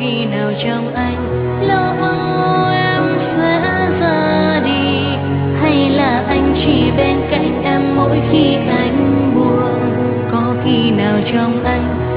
khi nào trong anh lo âu em sẽ ra đi, hay là anh chỉ bên cạnh em mỗi khi anh buồn? Có khi nào trong anh